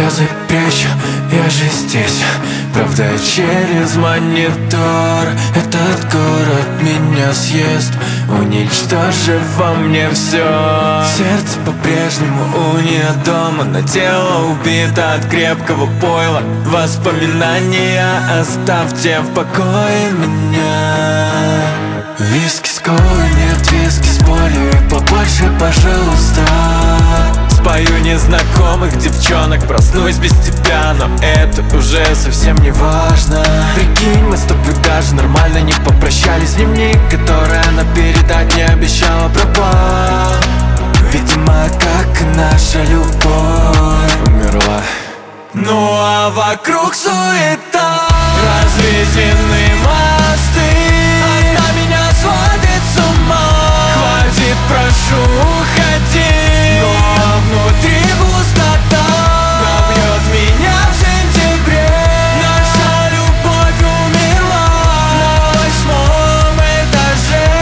слезы прячу, я же здесь. Правда, через монитор этот город меня съест, уничтожив во мне все. Сердце по-прежнему у нее дома, но тело убито от крепкого пойла. Воспоминания оставьте в покое меня. Виски с колой, нет виски с болью, и побольше, пожалуйста. Спою незнакомых девчонок, проснусь без тебя, но это уже совсем не важно. Прикинь, мы с тобой даже нормально не попрощались. Дневник, который она передать не обещала, пропал. Видимо, как и наша любовь умерла. Ну а вокруг суета, разведены мосты. Она меня сводит с ума. Хватит, прошу, уходи. Но внутри пустота пробьет меня в сентябре. Наша любовь умерла на 8-м этаже.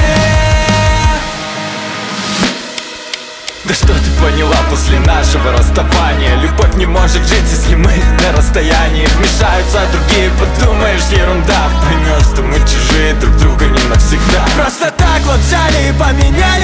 Да что ты поняла после нашего расставания? Любовь не может жить, если мы на расстоянии. Вмешаются другие, подумаешь, ерунда. Поймешь, что мы чужие, друг друга не навсегда. Просто так вот взяли и поменяли